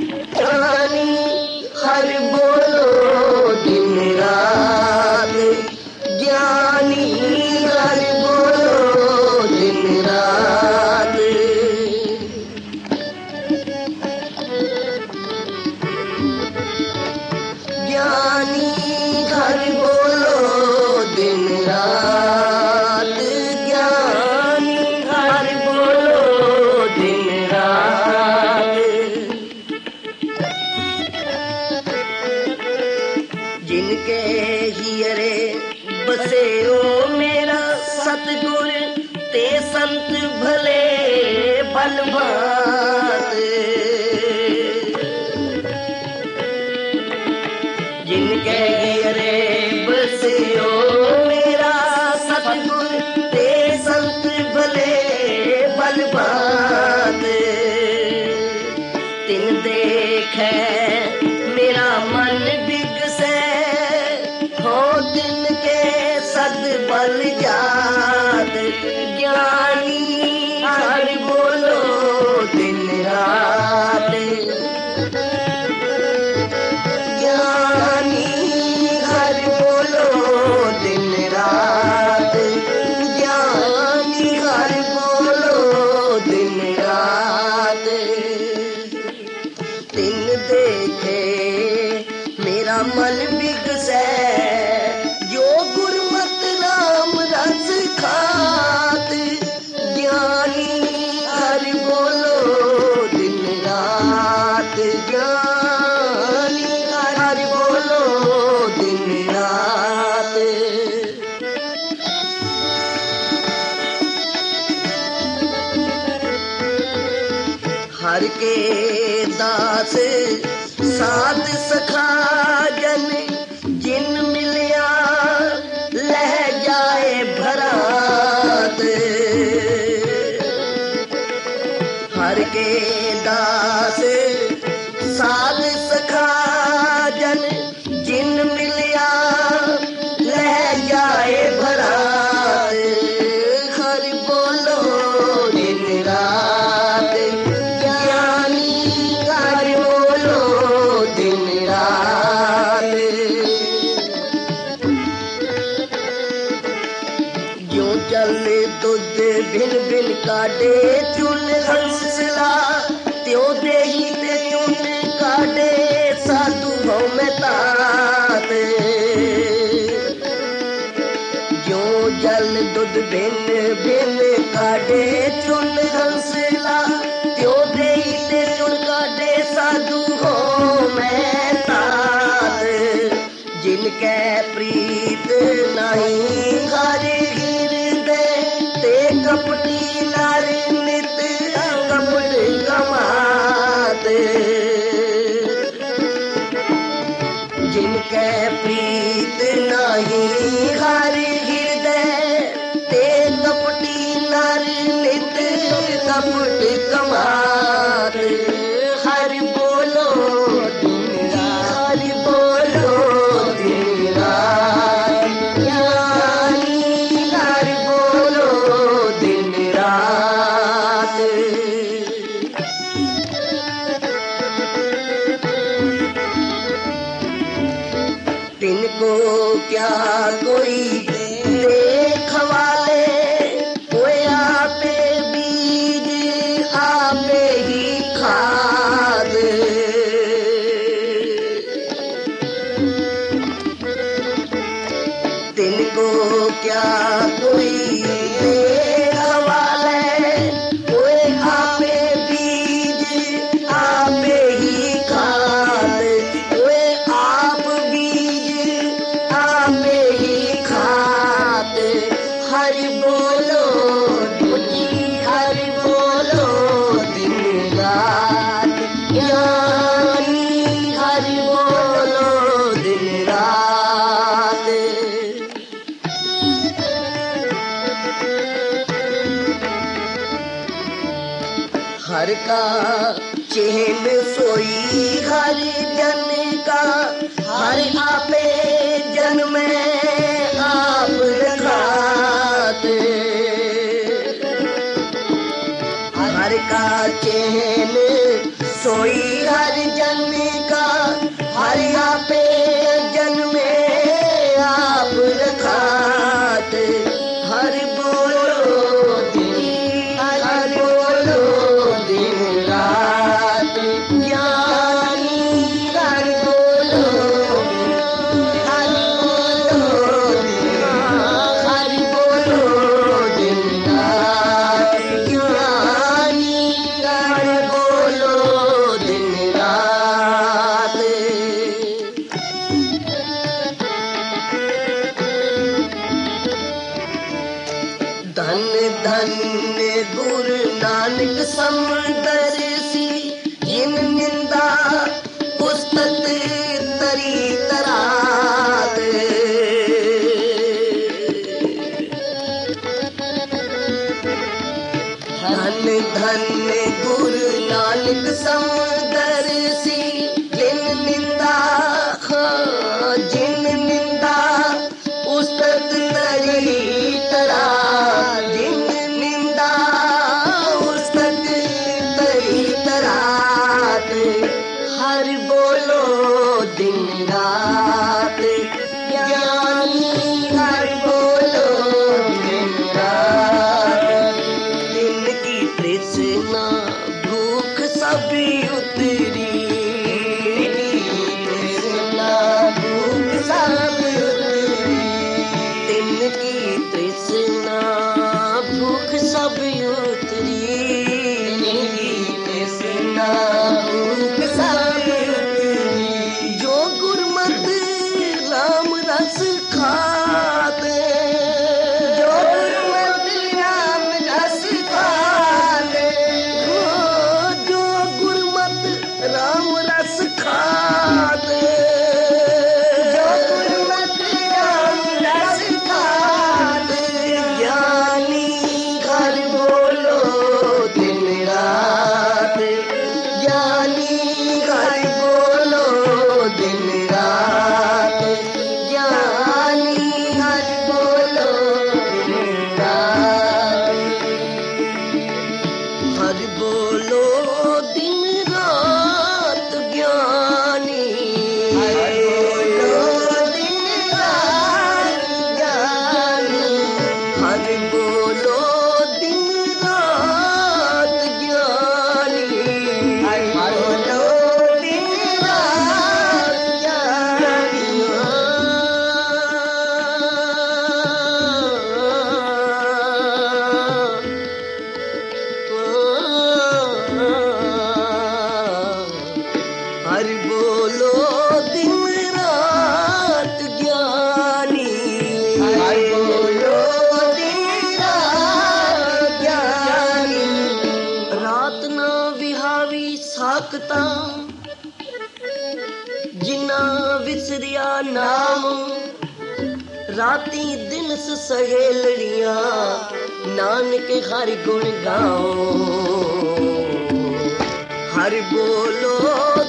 ज्ञानी हर बोलो दिन रात, ज्ञानी हर बोलो दिन रात। ज्ञानी हर बोलो दिन रात, ज्ञानी हर बोलो दिन रात। जिनके हियरे बसे ओ मेरा सतगुर, ते संत भले बलवान। जिनके हियरे बसे ओ मेरा सतगुर, ते संत भले बलवान। तिन देखे मेरा मन बिगसे, हो दिन के सद बल जात। ज्ञानी हर बोलो दिन रात, ज्ञानी हर बोलो दिन रात, ज्ञानी हर बोलो दिन रात। तिन देखे मेरा मन बिगसे, जो गुरमत राम रस खात। ज्ञानी हर बोलो दिन रात, ज्ञानी हर बोलो दिन रात। हर के दास साध सखा जन, जिन मिलिया लह जाए भरात। हर के दास साध सखा जन, जिन मिलिया लह जाए भरात। हर बोलो दिन रात, ज्ञानी हर बोलो दिन रात। जो जल दूध भिन भिन काटे चुन हंसला, त्यों देही ते चुन काटे साधु भव में तात। जो जल दूध भिन भिन काटे चुन हंसला, त्यों देही ते चुन काटे साधु भव में तात। जिनके प्रीत नहीं हर हृदय, ते कपटी नर नित कपट कमात। जिनके प्रीत नहीं हर हृदय, ते कपटी नर नित कपट कमात। हर बोलो दिन रात, हर बोलो दिन रात, ज्ञानी हर बोलो दिन रात। तिनको क्या कोई देखवाले, कोई आपे बीज आपे ही खाद। तिनको क्या कोई देखवाले, कोई आपे बीज आपे ही खाद। कोई आप बीज आपे ही खाद। हर बोलो हर बोलो दिन रात, ज्ञानी हर बोलो दिन रात। हर का चैन सोई हर जन का, हर आपे जन में आप रखात। हर का चैन सोई हर जन का हर आपे जन्मे आप रखात हर बोलो दिन रात ज्ञानी हर बोलो दिन रात ज्ञानी हर बोलो दिन रात। धन धन गुरु नानक समदर सी जिन निंदा पुस्तक तरी तरात धन धन गुरु नानक समदर सी जिन निंदा पुस्तक तरी तरा जिन निंदा पुस्तक तरी तरात हर बोलो दिन रात ज्ञानी हर बोलो दिन रात। दिन की तृष्णा भूख सब उतरी तृष्णा भूख सब दिन की तृष्णा भूख सब उतरी तृष्णा भूख सब उतरी जो गुरमत राम रस खाते जो गुरमत राम रस खाते जो गुरमत राम रस खाते जो गुरमत राम रस खाते ज्ञानी घर बोलो दिन रात ज्ञानी घर बोलो दिन रात ज्ञानी घर बोलो दिन रात हर बोलो दिन रात ज्ञानी हर बोलो दिन रात ज्ञानी हर बोलो दिन रात ज्ञानी हर बोलो दिन रात ज्ञानी। हर बोलो दिन रात ज्ञानी हर बोलो दिन रात ज्ञानी। रात ना विहावी साकता जिन्ना विसरिया नाम राती दिन सहेलड़ियां नानक हर गुण गाओ हर बोलो